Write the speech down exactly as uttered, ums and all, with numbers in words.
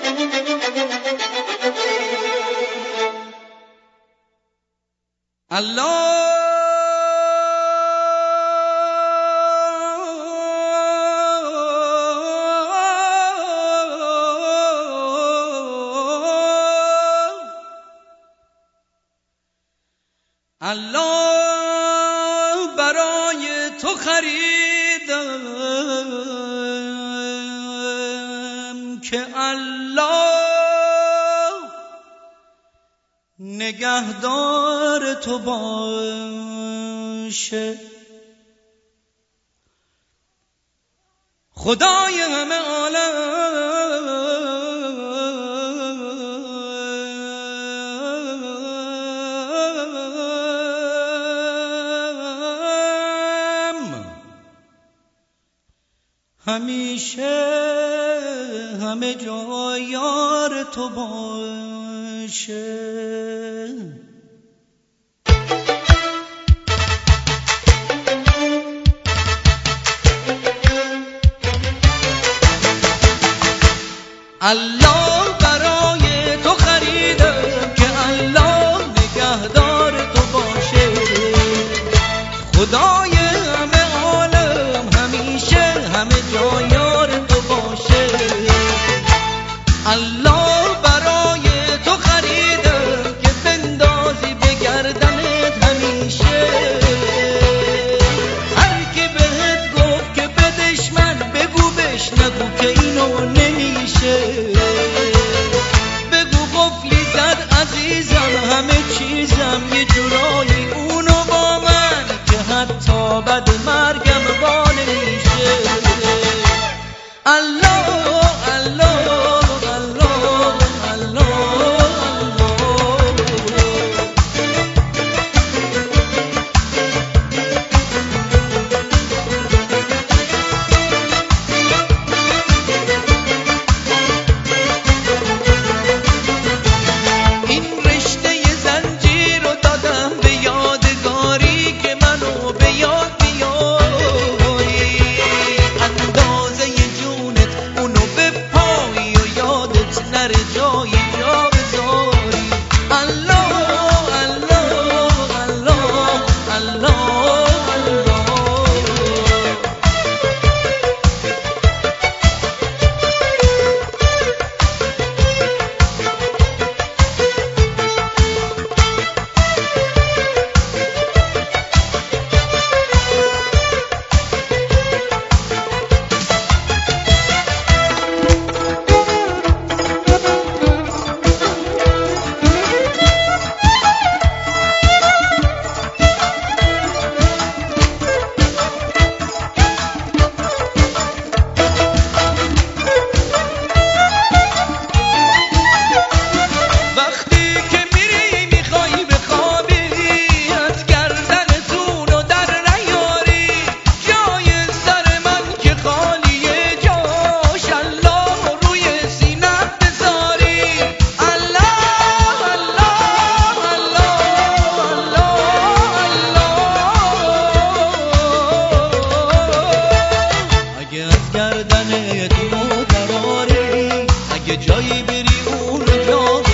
الله برای تو خریدم که الله نگهدار تو باشه. خدای همه عالم همیشه همه جا یار تو باشه. الله برای تو خریدم که الله نگهدار تو باشه. خدای همه عالم همیشه همه جا یار تو باشه. الله برای تو خریدم که بندازی به گردنت همیشه. هر کی بهت گفت که بدش من بگو بش نگو که اینو نمیشه. بگو قفلی زد عزیزم همه چیزم یه جورایی اونو با من که حتی بعد مرگم با نمیشه. الله الله الله الله این رشته زنجیر رو دادم به یادگاری که منو به یاد بیاری. اندازه جونت اونو به پایی و یادت نره جایی جا بذاری. الله الله الله الله گردنت اینو دراری. اگه جایی بری اون جا